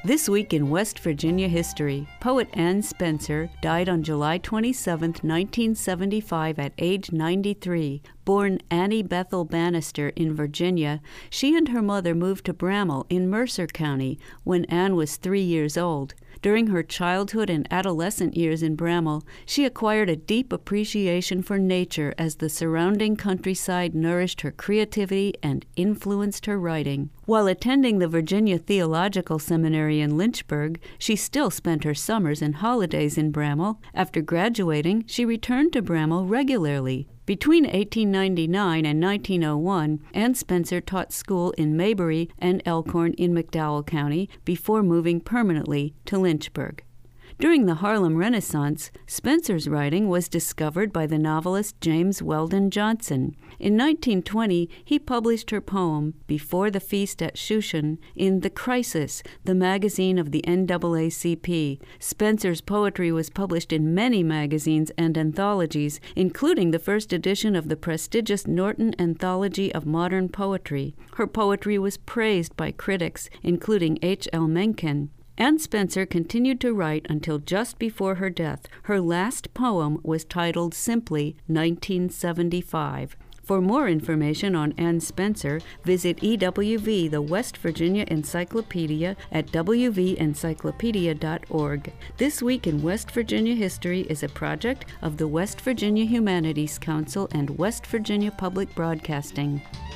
This week in West Virginia history, poet Anne Spencer died on July 27, 1975 at age 93. Born Annie Bethel Bannister in Virginia, she and her mother moved to Bramall in Mercer County when Anne was 3 years old. During her childhood and adolescent years in Bramall, she acquired a deep appreciation for nature as the surrounding countryside nourished her creativity and influenced her writing. While attending the Virginia Theological Seminary in Lynchburg, she still spent her summers and holidays in Bramall. After graduating, she returned to Bramall regularly. Between 1899 and 1901, Anne Spencer taught school in Maybury and Elkhorn in McDowell County before moving permanently to Lynchburg. During the Harlem Renaissance, Spencer's writing was discovered by the novelist James Weldon Johnson. In 1920, he published her poem, Before the Feast at Shushan, in The Crisis, the magazine of the NAACP. Spencer's poetry was published in many magazines and anthologies, including the first edition of the prestigious Norton Anthology of Modern Poetry. Her poetry was praised by critics, including H.L. Mencken. Anne Spencer continued to write until just before her death. Her last poem was titled simply 1975. For more information on Anne Spencer, visit EWV, the West Virginia Encyclopedia, at wvencyclopedia.org. This Week in West Virginia History is a project of the West Virginia Humanities Council and West Virginia Public Broadcasting.